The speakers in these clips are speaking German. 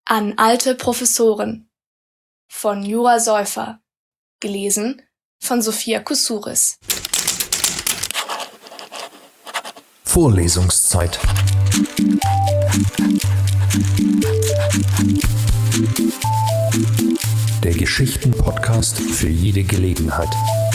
An alte Professoren von Jura Säufer, gelesen von Sophia Kousouris. Vorlesungszeit. Der Geschichten-Podcast für jede Gelegenheit.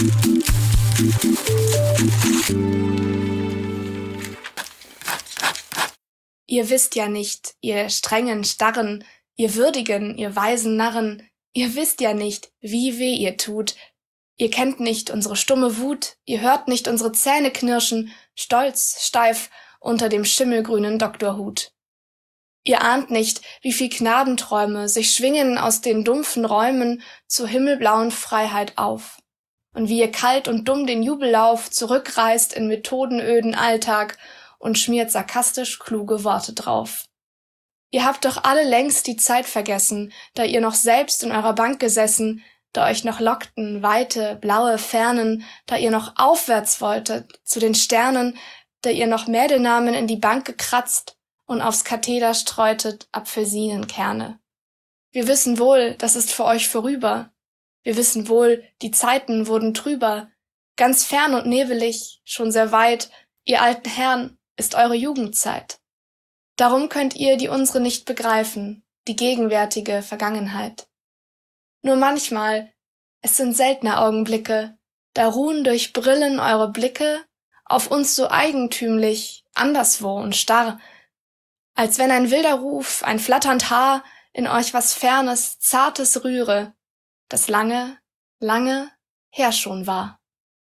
Ihr wisst ja nicht, ihr strengen Starren, ihr würdigen, ihr weisen Narren, ihr wisst ja nicht, wie weh ihr tut. Ihr kennt nicht unsere stumme Wut, ihr hört nicht unsere Zähne knirschen, stolz, steif, unter dem schimmelgrünen Doktorhut. Ihr ahnt nicht, wie viel Knabenträume sich schwingen aus den dumpfen Räumen zur himmelblauen Freiheit auf. Und wie ihr kalt und dumm den Jubellauf zurückreißt in methodenöden Alltag und schmiert sarkastisch kluge Worte drauf. Ihr habt doch alle längst die Zeit vergessen, da ihr noch selbst in eurer Bank gesessen, da euch noch lockten weite, blaue Fernen, da ihr noch aufwärts wolltet, zu den Sternen, da ihr noch Mädelnamen in die Bank gekratzt und aufs Katheder streutet Apfelsinenkerne. Wir wissen wohl, das ist für euch vorüber. Wir wissen wohl, die Zeiten wurden trüber. Ganz fern und nebelig, schon sehr weit, ihr alten Herren, ist eure Jugendzeit. Darum könnt ihr die unsere nicht begreifen, die gegenwärtige Vergangenheit. Nur manchmal, es sind seltene Augenblicke, da ruhen durch Brillen eure Blicke auf uns so eigentümlich, anderswo und starr, als wenn ein wilder Ruf, ein flatternd Haar in euch was Fernes, Zartes rühre, das lange, lange her schon war.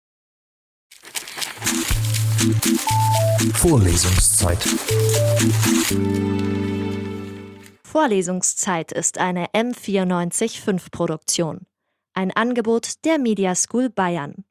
Vorlesungszeit. Vorlesungszeit ist eine M94.5 Produktion. Ein Angebot der Media School Bayern.